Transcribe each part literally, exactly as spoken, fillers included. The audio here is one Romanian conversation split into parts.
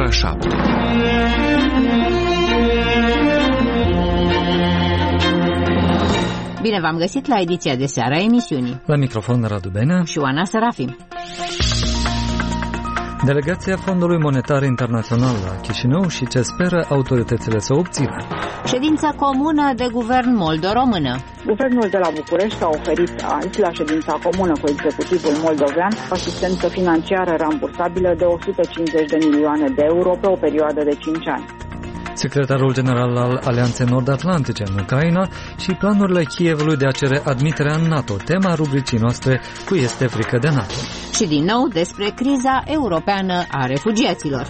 ora șapte. Bine v-am găsit la ediția de seară a emisiunii. La microfon Radu Benea și Oana Serafim. Delegația Fondului Monetar Internațional la Chișinău și ce speră autoritățile să obțină. Ședința comună de guvern moldo-română. Guvernul de la București a oferit azi, la ședința comună cu executivul moldovean, asistență financiară rambursabilă de o sută cincizeci de milioane de euro pe o perioadă de cinci ani. Secretarul general al Alianței Nord-Atlantice în Ucraina și planurile Kievului de a cere admiterea în NATO, tema rubricii noastre cu Este frică de NATO. Și din nou despre criza europeană a refugiaților.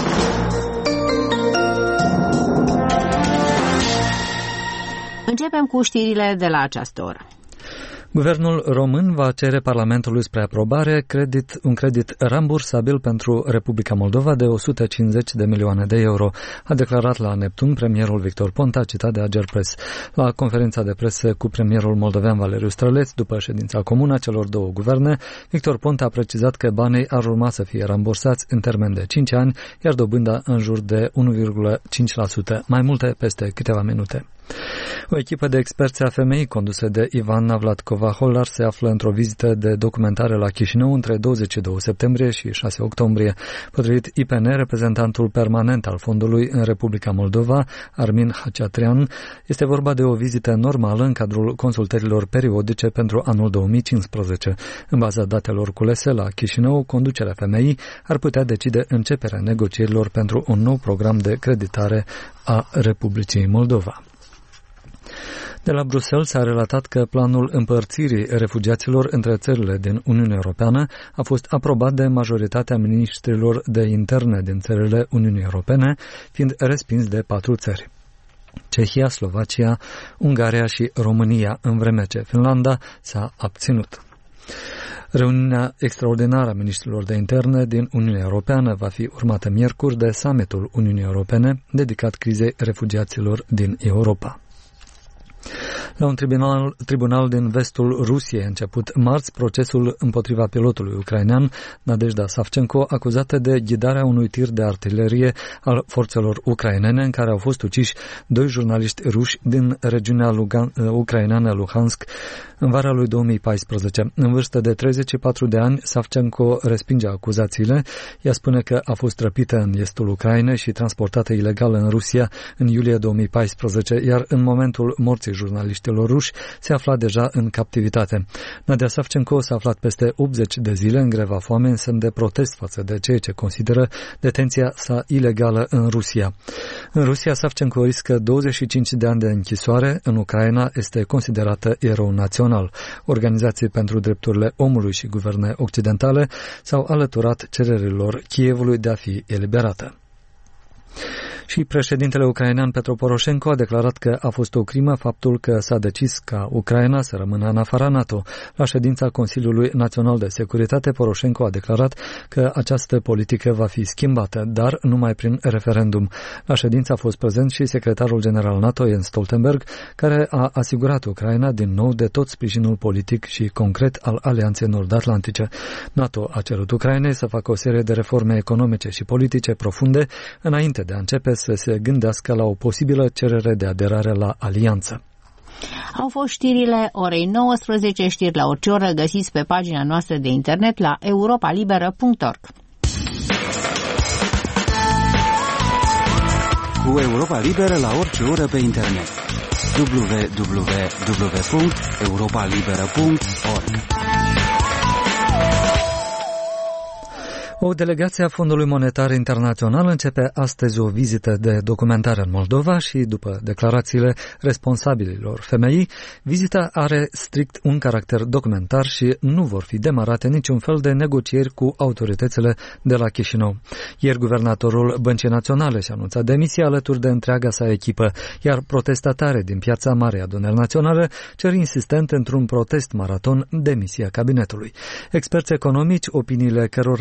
Începem cu știrile de la această oră. Guvernul român va cere Parlamentului spre aprobare credit, un credit rambursabil pentru Republica Moldova de o sută cincizeci de milioane de euro, a declarat la Neptun premierul Victor Ponta, citat de Agerpres. La conferința de presă cu premierul moldovean Valeriu Străleț, după ședința comună a celor două guverne, Victor Ponta a precizat că banii ar urma să fie rambursați în termen de cinci ani, iar dobânda în jur de unu virgulă cinci la sută, mai multe peste câteva minute. O echipă de experți a femeii condusă de Ivana Vladkova-Holar se află într-o vizită de documentare la Chișinău între douăzeci și doi septembrie și șase octombrie. Potrivit I P N, reprezentantul permanent al fondului în Republica Moldova, Armin Haceatrian, este vorba de o vizită normală în cadrul consultărilor periodice pentru anul două mii cincisprezece. În baza datelor culese la Chișinău, conducerea femeii ar putea decide începerea negocierilor pentru un nou program de creditare a Republicii Moldova. De la Bruxelles s-a relatat că planul împărțirii refugiaților între țările din Uniunea Europeană a fost aprobat de majoritatea miniștrilor de interne din țările Uniunii Europene, fiind respins de patru țări: Cehia, Slovacia, Ungaria și România, în vreme ce Finlanda s-a abținut. Reuniunea extraordinară a miniștrilor de interne din Uniunea Europeană va fi urmată miercuri de summitul Uniunii Europene dedicat crizei refugiaților din Europa. La un tribunal, tribunal din vestul Rusiei a început marți procesul împotriva pilotului ucrainean Nadejda Savchenko, acuzată de ghidarea unui tir de artilerie al forțelor ucrainene în care au fost uciși doi jurnaliști ruși din regiunea Lugan, ucraineană Luhansk în vara lui două mii paisprezece. În vârstă de treizeci și patru de ani, Savchenko respinge acuzațiile. Ea spune că a fost răpită în estul Ucrainei și transportată ilegal în Rusia în iulie două mii paisprezece, iar în momentul morții jurnaliștilor ruși se afla deja în captivitate. Nadia Savchenko s-a aflat peste optzeci de zile în greva foamei în semn de protest față de ceea ce consideră detenția sa ilegală în Rusia. În Rusia, Savchenko riscă douăzeci și cinci de ani de închisoare. În Ucraina este considerată erou național. Organizații pentru drepturile omului și guverne occidentale s-au alăturat cererilor Kievului de a fi eliberată. Și președintele ucrainean Petro Poroșenko a declarat că a fost o crimă faptul că s-a decis ca Ucraina să rămână în afara NATO. La ședința Consiliului Național de Securitate, Poroșenko a declarat că această politică va fi schimbată, dar numai prin referendum. La ședință a fost prezent și secretarul general NATO, Jens Stoltenberg, care a asigurat Ucraina din nou de tot sprijinul politic și concret al Alianței Nord-Atlantice. NATO a cerut Ucrainei să facă o serie de reforme economice și politice profunde înainte de a începe să se gândească la o posibilă cerere de aderare la alianță. Au fost știrile orei nouăsprezece, știri la orice oră, găsiți pe pagina noastră de internet la europa liberă punct org. Cu Europa Liberă la orice oră pe internet. w w w punct europa liberă punct org. O delegație a Fondului Monetar Internațional începe astăzi o vizită de documentare în Moldova și, după declarațiile responsabililor femeii, vizita are strict un caracter documentar și nu vor fi demarate niciun fel de negocieri cu autoritățile de la Chișinău. Ieri, guvernatorul Băncii Naționale și-a anunțat demisia alături de întreaga sa echipă, iar protestatare din Piața Marei Adunări Naționale cer insistent într-un protest maraton demisia cabinetului. Experți economici, opiniile cărora le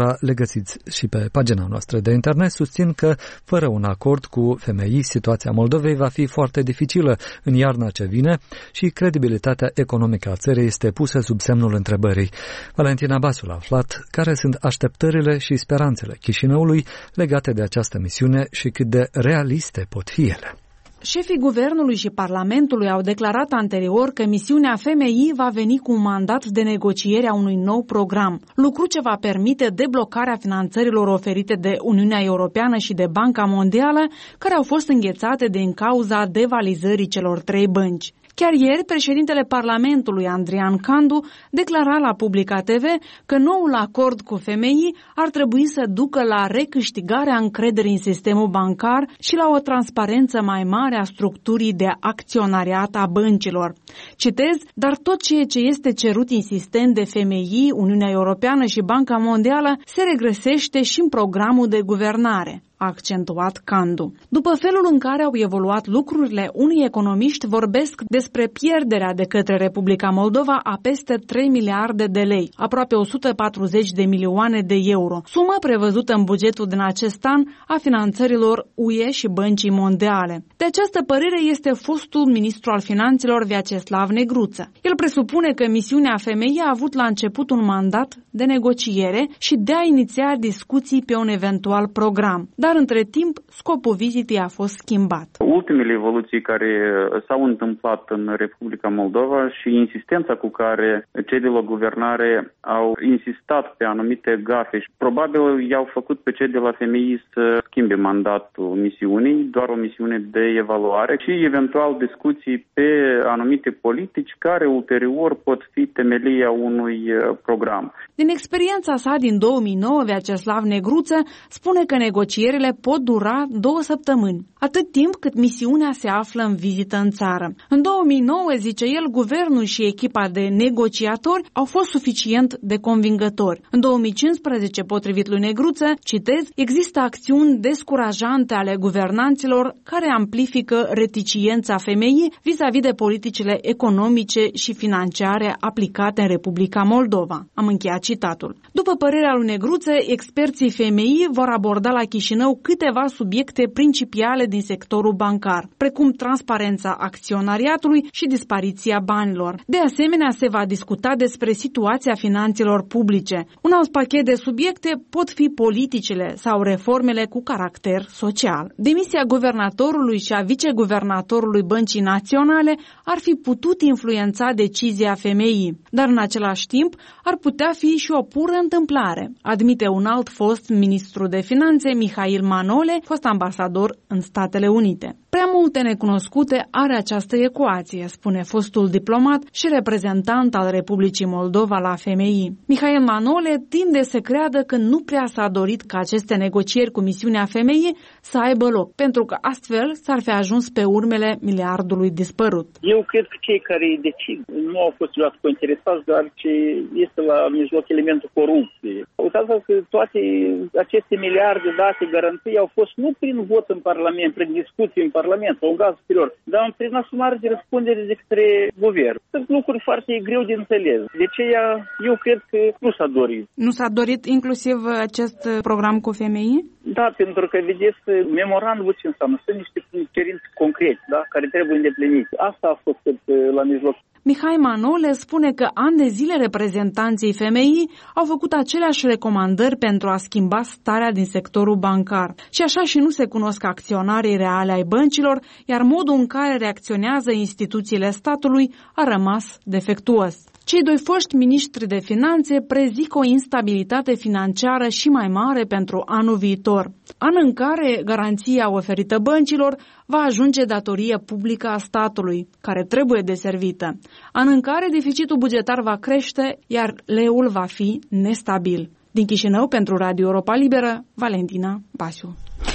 regăsiți și pe pagina noastră de internet, susțin că, fără un acord cu femeii, situația Moldovei va fi foarte dificilă în iarna ce vine și credibilitatea economică a țării este pusă sub semnul întrebării. Valentina Basul a aflat care sunt așteptările și speranțele Chișinăului legate de această misiune și cât de realiste pot fi ele. Șefii Guvernului și Parlamentului au declarat anterior că misiunea F M I va veni cu un mandat de negociere a unui nou program, lucru ce va permite deblocarea finanțărilor oferite de Uniunea Europeană și de Banca Mondială, care au fost înghețate din cauza devalizării celor trei bănci. Chiar ieri, președintele Parlamentului, Andrian Candu, declara la Publica T V că noul acord cu F M I ar trebui să ducă la recâștigarea încrederii în sistemul bancar și la o transparență mai mare a structurii de acționariat a băncilor. Citez, dar tot ceea ce este cerut insistent de F M I, Uniunea Europeană și Banca Mondială se regresește și în programul de guvernare, a accentuat Candu. După felul în care au evoluat lucrurile, unii economiști vorbesc despre pierderea de către Republica Moldova a peste trei miliarde de lei, aproape o sută patruzeci de milioane de euro, sumă prevăzută în bugetul din acest an a finanțărilor U E și Băncii Mondiale. De această părere este fostul ministru al finanțelor Vyacheslav Negruță. El presupune că misiunea F M I a avut la început un mandat de negociere și de a iniția discuții pe un eventual program. Dar între timp, scopul vizitei a fost schimbat. Ultimele evoluții care s-au întâmplat în Republica Moldova și insistența cu care cei de la guvernare au insistat pe anumite gafe și probabil i-au făcut pe cei de la F M I să schimbe mandatul misiunii, doar o misiune de evaluare și eventual discuții pe anumite politici care ulterior pot fi temelia unui program. Din experiența sa din două mii nouă, Vyacheslav Negruță spune că negocierile pot dura două săptămâni, atât timp cât misiunea se află în vizită în țară. În două mii nouă, zice el, guvernul și echipa de negociatori au fost suficient de convingători. În două mii cincisprezece, potrivit lui Negruță, citez, există acțiuni descurajante ale guvernanților care amplifică reticiența F M I vis-a-vis de politicile economice și financiare aplicate în Republica Moldova. Am încheiat citatul. După părerea lui Negruță, experții F M I vor aborda la Chișinău câteva subiecte principiale din sectorul bancar, precum transparența acționariatului și dispariția banilor. De asemenea, se va discuta despre situația finanțelor publice. Un alt pachet de subiecte pot fi politicile sau reformele cu caracter social. Demisia guvernatorului și a viceguvernatorului Băncii Naționale ar fi putut influența decizia F M I, dar în același timp ar putea fi și o pură întâmplare, admite un alt fost ministru de finanțe, Mihail Manole, fost ambasador în Statele Unite. Prea multe necunoscute are această ecuație, spune fostul diplomat și reprezentant al Republicii Moldova la F M I. Mihail Manole tinde să creadă că nu prea s-a dorit ca aceste negocieri cu misiunea F M I să aibă loc, pentru că astfel s-ar fi ajuns pe urmele miliardului dispărut. Eu cred că cei care decid nu au fost luați cu interesați, deoarece este la mijloc elementul corupției. Uitați că toate aceste miliarde date garanții au fost nu prin vot în Parlament, prin discuții în Parlament sau în gaz superior, dar prin asumare de răspundere de către guvern. Sunt lucruri foarte greu de înțeles. De aceea eu cred că nu s-a dorit. Nu s-a dorit inclusiv acest program cu F M I? Da, pentru că, vedeți, memorandumul ce înseamnă? Sunt niște cerințe concrete, da, care trebuie îndeplinite. Asta a fost la mijloc. Mihai Manole spune că ani de zile reprezentanții F M I au făcut aceleași recomandări pentru a schimba starea din sectorul bancar. Și așa și nu se cunosc acționarii reale ai băncilor, iar modul în care reacționează instituțiile statului a rămas defectuos. Cei doi foști miniștri de finanțe prezic o instabilitate financiară și mai mare pentru anul viitor, an în care garanția oferită băncilor va ajunge datorie publică a statului, care trebuie deservită, an în care deficitul bugetar va crește, iar leul va fi nestabil. Din Chișinău, pentru Radio Europa Liberă, Valentina Basiu.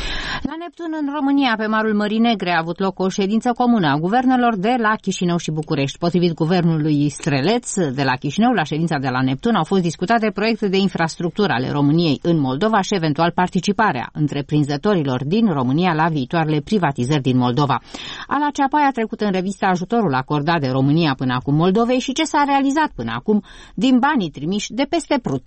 La Neptun, în România, pe Marul Mării Negre, a avut loc o ședință comună a guvernelor de la Chișinău și București. Potrivit guvernului Streleț de la Chișinău, la ședința de la Neptun au fost discutate proiecte de infrastructură ale României în Moldova și eventual participarea întreprinzătorilor din România la viitoarele privatizări din Moldova. Ala Ceapai a trecut în revistă ajutorul acordat de România până acum Moldovei și ce s-a realizat până acum din banii trimiși de peste Prut.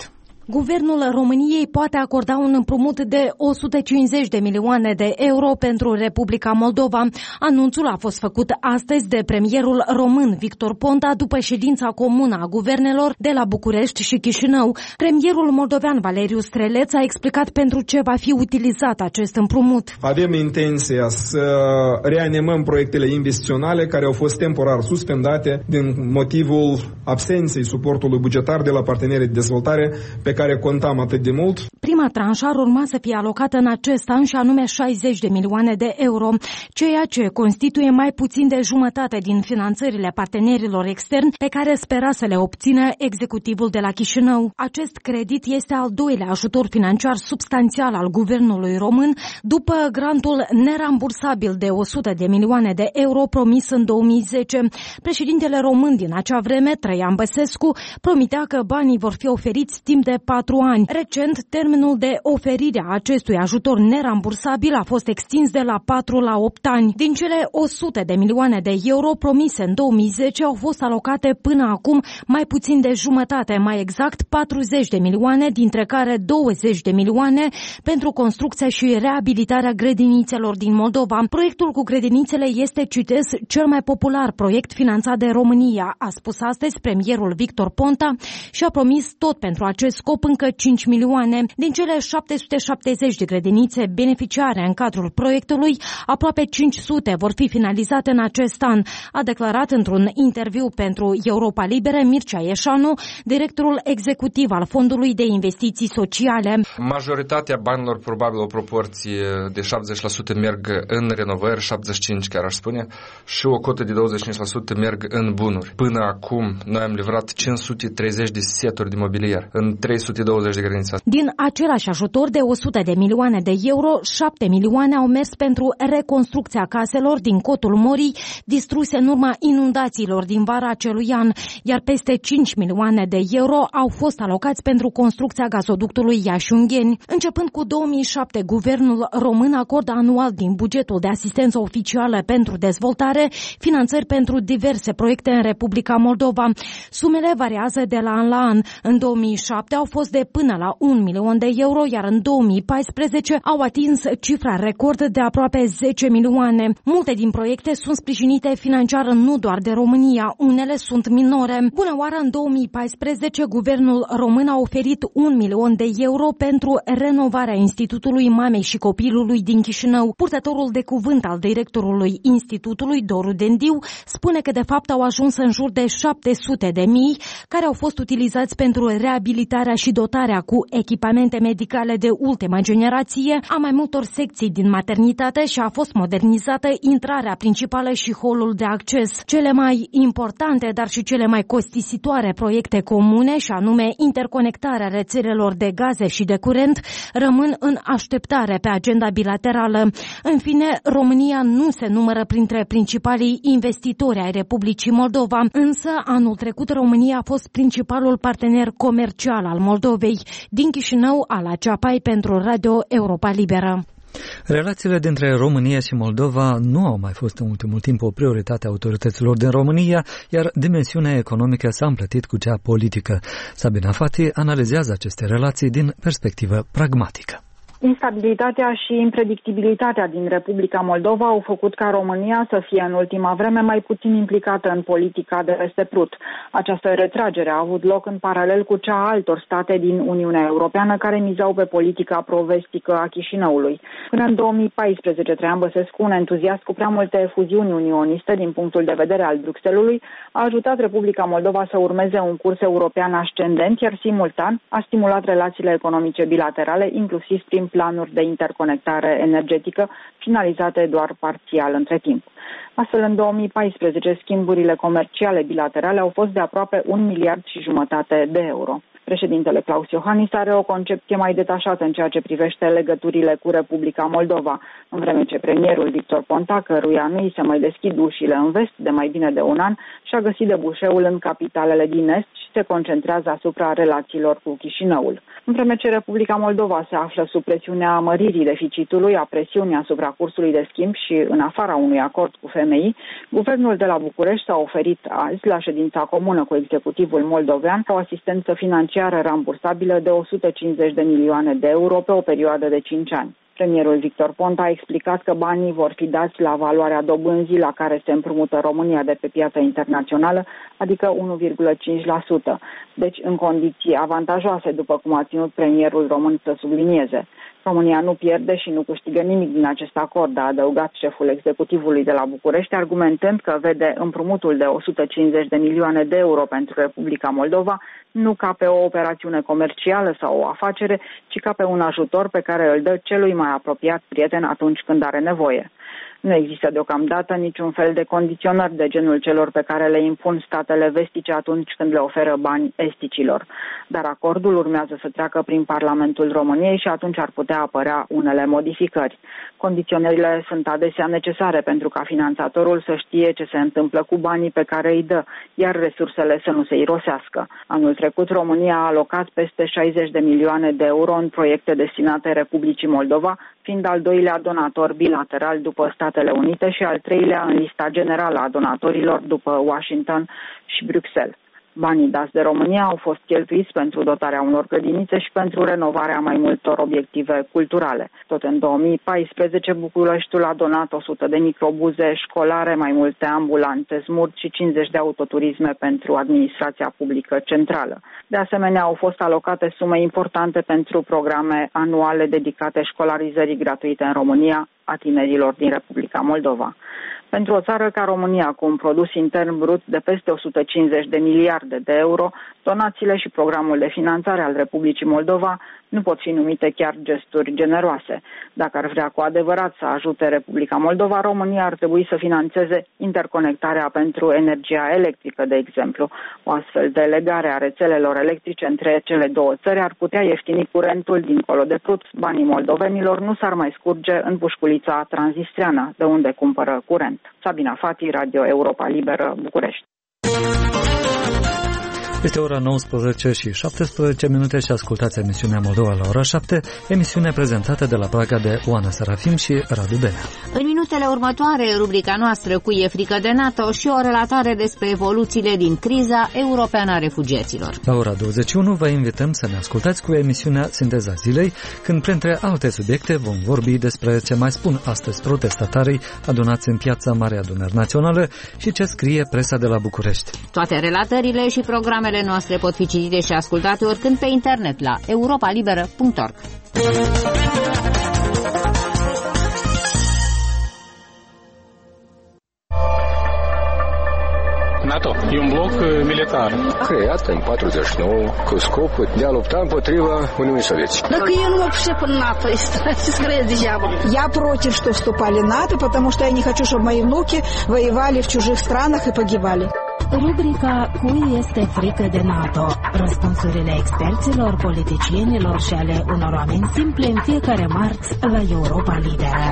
Guvernul României poate acorda un împrumut de o sută cincizeci de milioane de euro pentru Republica Moldova. Anunțul a fost făcut astăzi de premierul român Victor Ponta după ședința comună a guvernelor de la București și Chișinău. Premierul moldovean Valeriu Streleț a explicat pentru ce va fi utilizat acest împrumut. Avem intenția să reanimăm proiectele investiționale care au fost temporar suspendate din motivul absenței suportului bugetar de la partenerii de dezvoltare pe care contam atât de mult. Prima tranșă ar urma să fie alocată în acest an și anume șaizeci de milioane de euro, ceea ce constituie mai puțin de jumătate din finanțările partenerilor externi pe care spera să le obțină executivul de la Chișinău. Acest credit este al doilea ajutor financiar substanțial al guvernului român după grantul nerambursabil de o sută de milioane de euro promis în două mii zece. Președintele român din acea vreme, Traian Băsescu, promitea că banii vor fi oferiți timp de patru ani. Recent, termenul de oferire a acestui ajutor nerambursabil a fost extins de la patru la opt ani. Din cele o sută de milioane de euro promise în două mii zece au fost alocate până acum mai puțin de jumătate, mai exact patruzeci de milioane, dintre care douăzeci de milioane pentru construcția și reabilitarea grădinițelor din Moldova. Proiectul cu grădinițele este, citez, cel mai popular proiect finanțat de România, a spus astăzi premierul Victor Ponta și a promis tot pentru acest scop încă cinci milioane. Din cele șapte sute șaptezeci de grădinițe beneficiare în cadrul proiectului, aproape cinci sute vor fi finalizate în acest an, a declarat într-un interviu pentru Europa Liberă Mircea Ieșanu, directorul executiv al Fondului de Investiții Sociale. Majoritatea banilor, probabil o proporție de șaptezeci la sută merg în renovări, șaptezeci și cinci la sută chiar aș spune, și o cotă de douăzeci și cinci la sută merg în bunuri. Până acum noi am livrat cinci sute treizeci de seturi de mobilier în trei sute douăzeci de grădinițe. Din același ajutor de o sută de milioane de euro, șapte milioane au mers pentru reconstrucția caselor din Cotul Morii, distruse în urma inundațiilor din vara acelui an, iar peste cinci milioane de euro au fost alocați pentru construcția gazoductului Iași-Ungheni. Începând cu două mii șapte, guvernul român acordă anual din bugetul de asistență oficială pentru dezvoltare finanțări pentru diverse proiecte în Republica Moldova. Sumele variază de la an la an. În două mii șapte au fost de până la un milion de euro, iar în două mii paisprezece au atins cifra record de aproape zece milioane. Multe din proiecte sunt sprijinite financiar nu doar de România, unele sunt minore. Bună oară, în două mii paisprezece, guvernul român a oferit un milion de euro pentru renovarea Institutului Mamei și Copilului din Chișinău. Purtătorul de cuvânt al directorului Institutului, Doru Dendiu, spune că de fapt au ajuns în jur de șapte sute de mii care au fost utilizați pentru reabilitarea și dotarea cu echipamente medicale de ultimă generație a mai multor secții din maternitate și a fost modernizată intrarea principală și holul de acces. Cele mai importante, dar și cele mai costisitoare proiecte comune, și anume interconectarea rețelelor de gaze și de curent, rămân în așteptare pe agenda bilaterală. În fine, România nu se numără printre principalii investitori ai Republicii Moldova, însă anul trecut România a fost principalul partener comercial al Moldovei. Din Chișinău, Ala Ceapai pentru Radio Europa Liberă. Relațiile dintre România și Moldova nu au mai fost în ultimul timp o prioritate a autorităților din România, iar dimensiunea economică s-a împletit cu cea politică. Sabina Fati analizează aceste relații din perspectivă pragmatică. Instabilitatea și impredictibilitatea din Republica Moldova au făcut ca România să fie în ultima vreme mai puțin implicată în politica de peste Prut. Această retragere a avut loc în paralel cu cea a altor state din Uniunea Europeană care mizau pe politica pro-vestică a Chișinăului. Până în două mii paisprezece, Traian Băsescu, un entuziast cu prea multe efuziuni unioniste din punctul de vedere al Bruxelului, a ajutat Republica Moldova să urmeze un curs european ascendent, iar simultan a stimulat relațiile economice bilaterale, inclusiv prin planuri de interconectare energetică, finalizate doar parțial între timp. Astfel, în două mii paisprezece, schimburile comerciale bilaterale au fost de aproape un miliard și jumătate de euro. Președintele Klaus Iohannis are o concepție mai detașată în ceea ce privește legăturile cu Republica Moldova, în vreme ce premierul Victor Ponta, căruia nu îi se mai deschid ușile în vest de mai bine de un an, și-a găsit debușeul în capitalele din est se concentrează asupra relațiilor cu Chișinăul. În vreme ce Republica Moldova se află sub presiunea măririi deficitului, a presiunii asupra cursului de schimb și în afara unui acord cu F M I, guvernul de la București s-a oferit azi, la ședința comună cu executivul moldovean, o asistență financiară rambursabilă de o sută cincizeci de milioane de euro pe o perioadă de cinci ani. Premierul Victor Ponta a explicat că banii vor fi dați la valoarea dobânzii la care se împrumută România de pe piața internațională, adică unu virgulă cinci la sută, deci în condiții avantajoase, după cum a ținut premierul român să sublinieze. România nu pierde și nu câștigă nimic din acest acord, a adăugat șeful executivului de la București, argumentând că vede împrumutul de o sută cincizeci de milioane de euro pentru Republica Moldova nu ca pe o operațiune comercială sau o afacere, ci ca pe un ajutor pe care îl dă celui mai apropiat prieten atunci când are nevoie. Nu există deocamdată niciun fel de condiționări de genul celor pe care le impun statele vestice atunci când le oferă bani esticilor. Dar acordul urmează să treacă prin Parlamentul României și atunci ar putea apărea unele modificări. Condiționările sunt adesea necesare pentru ca finanțatorul să știe ce se întâmplă cu banii pe care îi dă, iar resursele să nu se irosească. Anul trecut, România a alocat peste șaizeci de milioane de euro în proiecte destinate Republicii Moldova, fiind al doilea donator bilateral după Statele Unite și al treilea în lista generală a donatorilor după Washington și Bruxelles. Banii dați de România au fost cheltuiți pentru dotarea unor grădinițe și pentru renovarea mai multor obiective culturale. Tot în două mii paisprezece, Bucureștiul a donat o sută de microbuze școlare, mai multe ambulanțe smurt și cincizeci de autoturisme pentru administrația publică centrală. De asemenea, au fost alocate sume importante pentru programe anuale dedicate școlarizării gratuite în România a tinerilor din Republica Moldova. Pentru o țară ca România, cu un produs intern brut de peste o sută cincizeci de miliarde de euro, donațiile și programul de finanțare al Republicii Moldova nu pot fi numite chiar gesturi generoase. Dacă ar vrea cu adevărat să ajute Republica Moldova, România ar trebui să finanțeze interconectarea pentru energia electrică, de exemplu. O astfel de legare a rețelelor electrice între cele două țări ar putea ieftini curentul dincolo de Prut. Banii moldovenilor nu s-ar mai scurge în pușculița tranzistreană, de unde cumpără curent. Sabina Fati, Radio Europa Liberă, București. Este ora nouăsprezece și șaptesprezece minute și ascultați emisiunea Moldova la ora șapte, emisiune prezentată de la Praga de Oana Serafim și Radu Benea. În minutele următoare, rubrica noastră cu E frică de NATO și o relatare despre evoluțiile din criza europeană a refugiaților. La ora douăzeci și unu vă invităm să ne ascultați cu emisiunea Sinteza Zilei, când printre alte subiecte vom vorbi despre ce mai spun astăzi protestatarii adunați în piața Marea Adunări Națională și ce scrie presa de la București. Toate relatările și programele noastre pot fi citite și ascultate oricând pe internet la europa liberă punct org. NATO e un bloc militar creat în patruzeci și nouă cu scopul de a lupta împotriva Uniunii Sovietice. Dacă eu nu mă пришел în НАТО, ce скрыть degeaba. Я против, что вступали в НАТО, потому что я не хочу, чтобы мои внуки воевали в чужих странах и погибали. Rubrica Cui este frică de NATO? Răspunsurile experților, politicienilor și ale unor oameni simple în fiecare marți la Europa Liberă.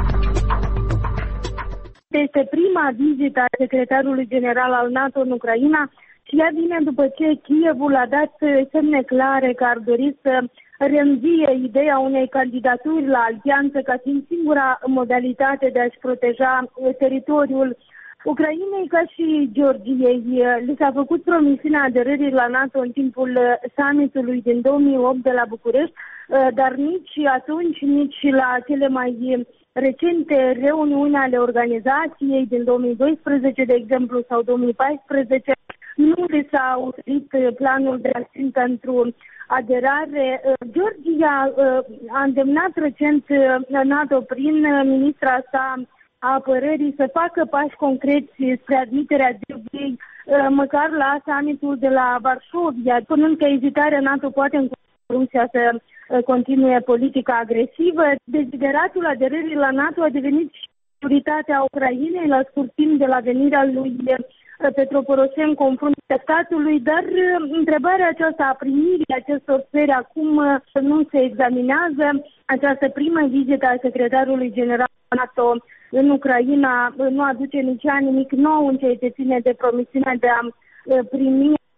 Este prima vizită a secretarului general al NATO în Ucraina și ea vine după ce Kievul a dat semne clare că ar dori să reînvie ideea unei candidaturi la alianță ca fiind singura modalitate de a-și proteja teritoriul Ucrainei. Ca și Georgiei, li s-a făcut promisiunea aderării la NATO în timpul summitului din două mii opt de la București, dar nici atunci, nici la cele mai recente reuniuni ale organizației din două mii doisprezece, de exemplu, sau două mii paisprezece, nu li s-a oferit planul de acțiune pentru aderare. Georgia a îndemnat recent NATO prin ministra sa a apărării să facă pași concreți spre admiterea Georgiei măcar la summitul de la Varșovia, spunând că ezitarea NATO poate în Rusia să continue politica agresivă. Desideratul aderării la NATO a devenit și prioritatea Ucrainei la scurt timp de la venirea lui Petro Poroșenko în fruntea statului, dar întrebarea aceasta a primirii acestor țări acum nu se examinează. Această primă vizită a secretarului general NATO în Ucraina nu aduce nici nimic nou în ceea ce ține de promisiunea de a primi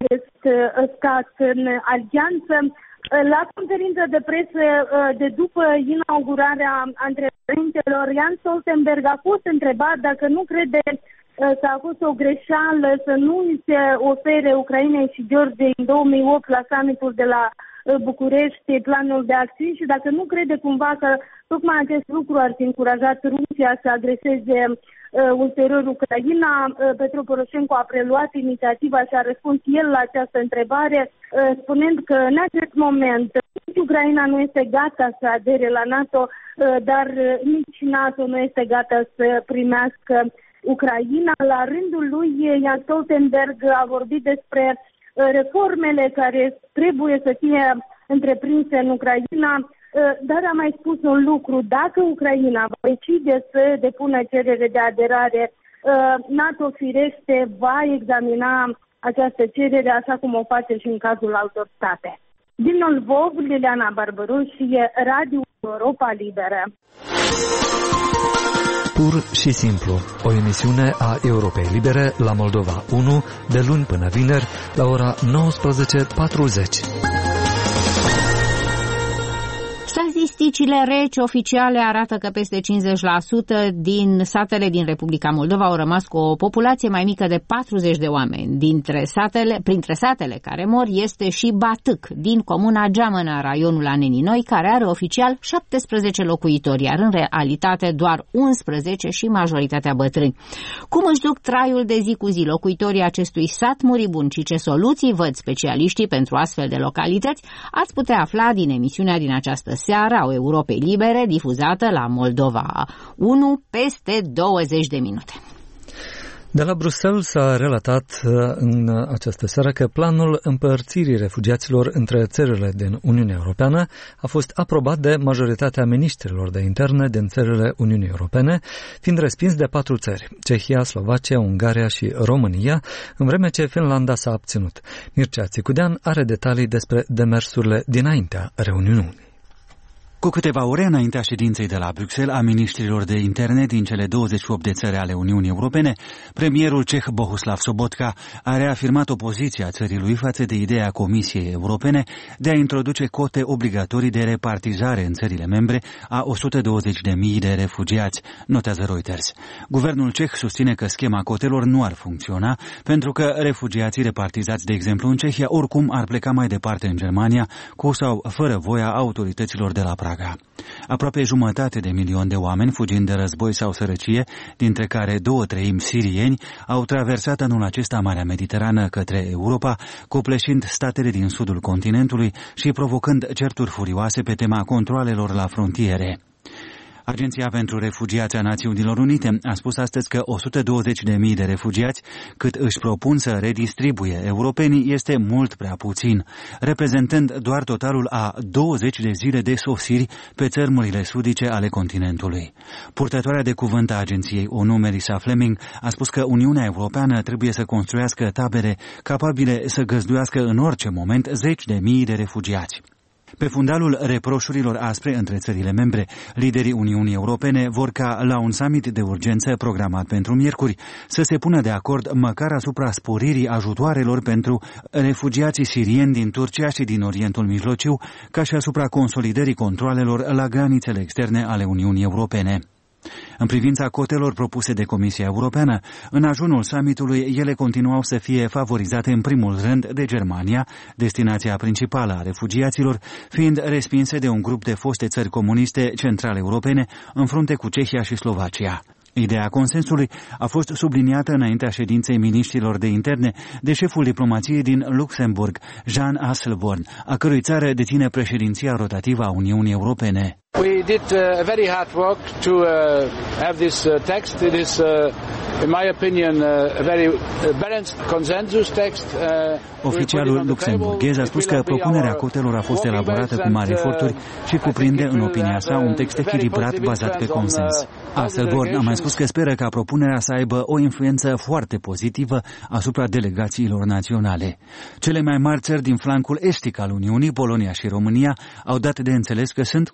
acest stat în alianță. La conferința de presă de după inaugurarea antreprenorilor, Jens Stoltenberg a fost întrebat dacă nu crede că a fost o greșeală să nu îi se ofere Ucrainei și Georgiei în două mii opt la summitul de la București planul de acțiuni și dacă nu crede cumva că tocmai acest lucru ar fi încurajat Rusia să agreseze uh, ulterior Ucraina. Uh, Petro Poroșenko a preluat inițiativa și a răspuns el la această întrebare, uh, spunând că în acest moment nici Ucraina nu este gata să adere la NATO, uh, dar uh, nici NATO nu este gata să primească Ucraina. La rândul lui, Jens Stoltenberg a vorbit despre reformele care trebuie să fie întreprinse în Ucraina, dar a mai spus un lucru: dacă Ucraina va decide să depună cerere de aderare, NATO firește va examina această cerere așa cum o face și în cazul altor state. Din Lvov, Liliana Barbaruș, Radio Europa Liberă. Pur și simplu, o emisiune a Europei Libere la Moldova unu, de luni până vineri, la ora nouăsprezece patruzeci. Statisticile reci oficiale arată că peste cincizeci la sută din satele din Republica Moldova au rămas cu o populație mai mică de patruzeci de oameni. Dintre satele, printre satele care mor este și Batâc, din comuna Geamănă, raionul Anenii Noi, care are oficial șaptesprezece locuitori, iar în realitate doar unsprezece și majoritatea bătrâni. Cum își duc traiul de zi cu zi locuitorii acestui sat muribund și ce soluții văd specialiștii pentru astfel de localități, ați putea afla din emisiunea din această seară a Europei Libere, difuzată la Moldova unu peste douăzeci de minute. De la Bruxelles s-a relatat în această seară că planul împărțirii refugiaților între țările din Uniunea Europeană a fost aprobat de majoritatea miniștrilor de interne din țările Uniunii Europene, fiind respins de patru țări: Cehia, Slovacia, Ungaria și România, în vreme ce Finlanda s-a abținut. Mircea Țicudean are detalii despre demersurile dinaintea reuniunii. Cu câteva ore înaintea ședinței de la Bruxelles a miniștrilor de interne din cele douăzeci și opt de țări ale Uniunii Europene, premierul ceh Bohuslav Sobotka a reafirmat opoziția țării lui față de ideea Comisiei Europene de a introduce cote obligatorii de repartizare în țările membre a o sută douăzeci de mii de refugiați, notează Reuters. Guvernul ceh susține că schema cotelor nu ar funcționa pentru că refugiații repartizați, de exemplu, în Cehia, oricum ar pleca mai departe în Germania, cu sau fără voia autorităților de la Praga. Aproape jumătate de milion de oameni fugind de război sau sărăcie, dintre care două treimi sirieni, au traversat anul acesta Marea Mediterană către Europa, copleșind statele din sudul continentului și provocând certuri furioase pe tema controalelor la frontiere. Agenția pentru Refugiați a Națiunilor Unite a spus astăzi că o sută douăzeci de mii de refugiați, cât își propun să redistribuie europenii, este mult prea puțin, reprezentând doar totalul a douăzeci de zile de sosiri pe țărmurile sudice ale continentului. Purtătoarea de cuvânt a agenției ONU, Melissa Fleming, a spus că Uniunea Europeană trebuie să construiască tabere capabile să găzduiască în orice moment zeci de mii de refugiați. Pe fundalul reproșurilor aspre între țările membre, liderii Uniunii Europene vor ca la un summit de urgență programat pentru miercuri să se pună de acord măcar asupra sporirii ajutoarelor pentru refugiații sirieni din Turcia și din Orientul Mijlociu, ca și asupra consolidării controalelor la granițele externe ale Uniunii Europene. În privința cotelor propuse de Comisia Europeană, în ajunul summitului, ele continuau să fie favorizate în primul rând de Germania, destinația principală a refugiaților, fiind respinse de un grup de foste țări comuniste centrale europene în frunte cu Cehia și Slovacia. Ideea consensului a fost subliniată înaintea ședinței miniștrilor de interne de șeful diplomației din Luxemburg, Jean Asselborn, a cărui țară deține președinția rotativă a Uniunii Europene. We did uh, very hard work to uh, have this uh, text. It is, uh, in my opinion, uh, a very uh, balanced consensus text. Uh, Oficialul luxemburghez a spus că propunerea cotelor a fost elaborată cu mari eforturi și cuprinde, în opinia sa, un text echilibrat bazat pe consens. Asselborn a mai spus că speră ca propunerea să aibă o influență foarte pozitivă asupra delegațiilor naționale. Cele mai mari țări din flancul estic al Uniunii, Polonia și România, au dat de înțeles că sunt conștiente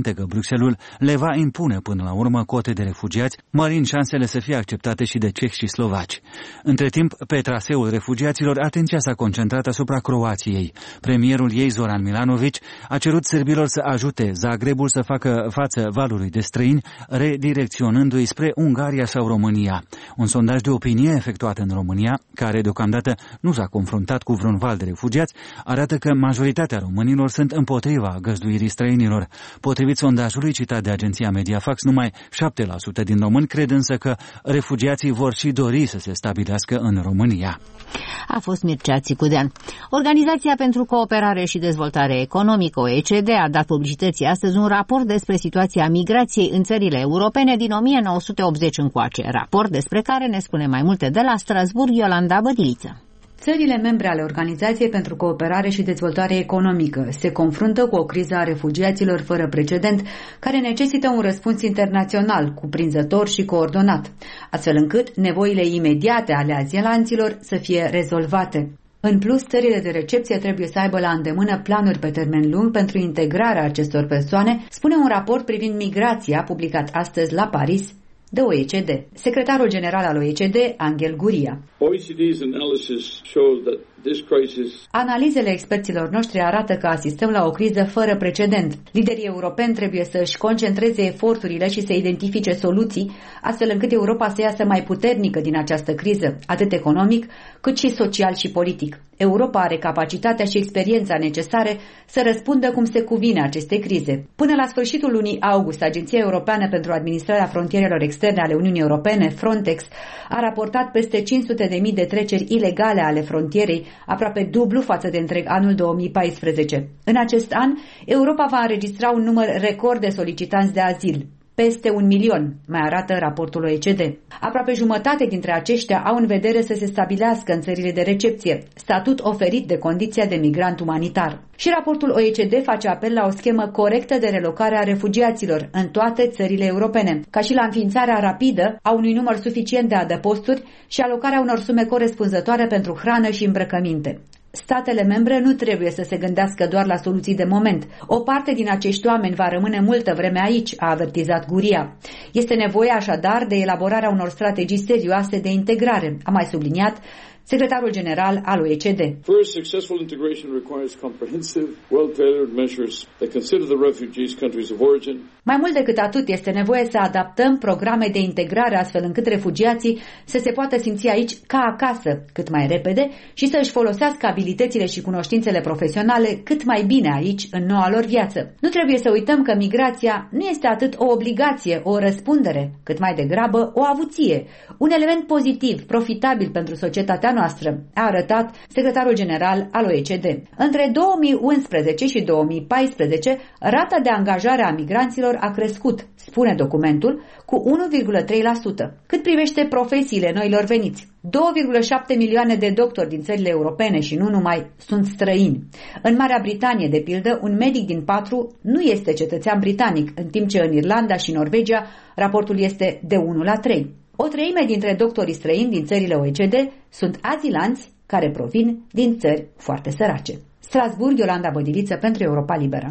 simte că Bruxelles le va impune până la urmă cote de refugiați, mărind șansele să fie acceptate și de cehi și slovaci. Între timp, pe traseul refugiaților, atenția s-a concentrat asupra Croației. Premierul ei, Zoran Milanović, a cerut sârbilor să ajute Zagrebul să facă față valului de străini, redirecționându-i spre Ungaria sau România. Un sondaj de opinie efectuat în România, care deocamdată nu s-a confruntat cu vreun val de refugiați, arată că majoritatea românilor sunt împotriva găzduirii străinilor. Potrivit sondajului citat de agenția Mediafax, numai șapte la sută din români cred însă că refugiații vor și dori să se stabilească în România. A fost Mircea Țicudean. Organizația pentru Cooperare și Dezvoltare Economică, O E C D, a dat publicității astăzi un raport despre situația migrației în țările europene din o mie nouă sute optzeci încoace, raport despre care ne spune mai multe de la Strasbourg Iolanda Bădiliță. Țările membre ale Organizației pentru Cooperare și Dezvoltare Economică se confruntă cu o criză a refugiaților fără precedent, care necesită un răspuns internațional, cuprinzător și coordonat, astfel încât nevoile imediate ale azilanților să fie rezolvate. În plus, țările de recepție trebuie să aibă la îndemână planuri pe termen lung pentru integrarea acestor persoane, spune un raport privind migrația publicat astăzi la Paris de O E C D. Secretarul general al O E C D, Angel Gurria. O E C D's analysis shows that this crisis... Analizele experților noștri arată că asistăm la o criză fără precedent. Liderii europeni trebuie să își concentreze eforturile și să identifice soluții, astfel încât Europa să iasă mai puternică din această criză, atât economic, cât și social și politic. Europa are capacitatea și experiența necesare să răspundă cum se cuvine aceste crize. Până la sfârșitul lunii august, Agenția Europeană pentru Administrarea Frontierelor Externe ale Uniunii Europene, Frontex, a raportat peste cinci sute de mii de treceri ilegale ale frontierei, aproape dublu față de întreg anul două mii paisprezece. În acest an, Europa va înregistra un număr record de solicitanți de azil. Peste un milion, mai arată raportul O E C D. Aproape jumătate dintre aceștia au în vedere să se stabilească în țările de recepție, statut oferit de condiția de migrant umanitar. Și raportul O E C D face apel la o schemă corectă de relocare a refugiaților în toate țările europene, ca și la înființarea rapidă a unui număr suficient de adăposturi și alocarea unor sume corespunzătoare pentru hrană și îmbrăcăminte. Statele membre nu trebuie să se gândească doar la soluții de moment. O parte din acești oameni va rămâne multă vreme aici, a avertizat Gurria. Este nevoie așadar de elaborarea unor strategii serioase de integrare, a mai subliniat secretarul general al O E C D. First, successful integration requires comprehensive, well-tailored measures that consider the refugees' countries of origin. Mai mult decât atât, este nevoie să adaptăm programe de integrare astfel încât refugiații să se poată simți aici ca acasă cât mai repede și să își folosească abilitățile și cunoștințele profesionale cât mai bine aici, în noua lor viață. Nu trebuie să uităm că migrația nu este atât o obligație, o răspundere, cât mai degrabă o avuție, un element pozitiv, profitabil pentru societatea noastră, a arătat secretarul general al O E C D. Între două mii unsprezece și două mii paisprezece, rata de angajare a migranților a crescut, spune documentul, cu unu virgulă trei la sută. Cât privește profesiile noilor veniți, două virgulă șapte milioane de doctori din țările europene și nu numai sunt străini. În Marea Britanie, de pildă, un medic din patru nu este cetățean britanic, în timp ce în Irlanda și Norvegia raportul este de unu la trei. O treime dintre doctorii străini din țările O E C D sunt azilanți care provin din țări foarte sărace. Strasbourg, Iolanda Bădiliță pentru Europa Liberă.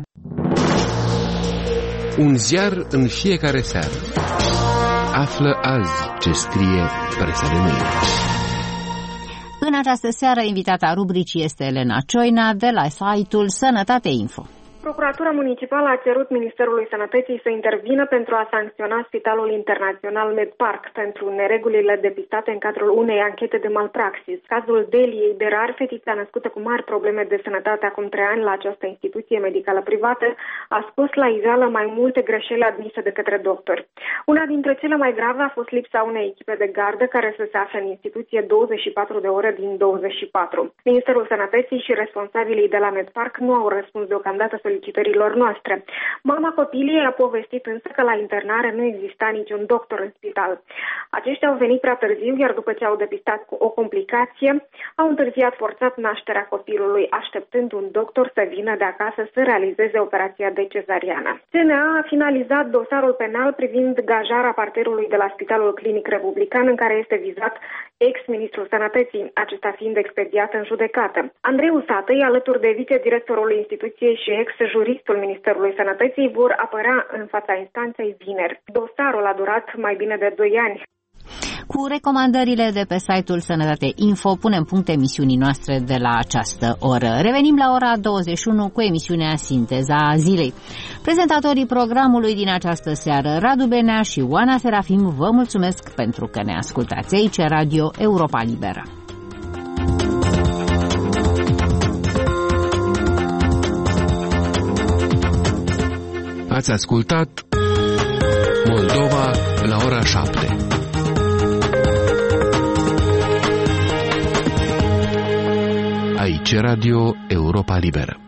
Un ziar în fiecare seară. Află azi ce scrie presa de mâine. În această seară, invitata rubricii este Elena Cioina de la site-ul Sănătate Info. Procuratura Municipală a cerut Ministerului Sănătății să intervină pentru a sancționa Spitalul Internațional MedPark pentru neregulile depistate în cadrul unei anchete de malpraxis. Cazul Deliei Derar, fetița născută cu mari probleme de sănătate acum trei ani la această instituție medicală privată, a scos la iveală mai multe greșeli admise de către doctori. Una dintre cele mai grave a fost lipsa unei echipe de gardă care să se afle în instituție douăzeci și patru de ore din douăzeci și patru. Ministerul Sănătății și responsabilii de la MedPark nu au răspuns deocamdată solicitărilor noastre. Mama copilei a povestit însă că la internare nu exista niciun doctor în spital. Aceștia au venit prea târziu, iar după ce au depistat cu o complicație, au întârziat forțat nașterea copilului, așteptând un doctor să vină de acasă să realizeze operația de cezariană. C N A a finalizat dosarul penal privind gajarea parterului de la Spitalul Clinic Republican, în care este vizat ex-ministrul Sănătății, acesta fiind expediat în judecată. Andrei Usatăi, alături de vicedirectorul instituției și ex ex-juristul Ministerului Sănătății, vor apărea în fața instanței vineri. Dosarul a durat mai bine de doi ani. Cu recomandările de pe site-ul Sănătate Info punem punct emisiunii noastre de la această oră. Revenim la ora douăzeci și unu cu emisiunea Sinteza Zilei. Prezentatorii programului din această seară, Radu Benea și Oana Serafim, vă mulțumesc pentru că ne ascultați aici, Radio Europa Liberă. Ați ascultat Moldova la ora șapte. Aici Radio Europa Liberă.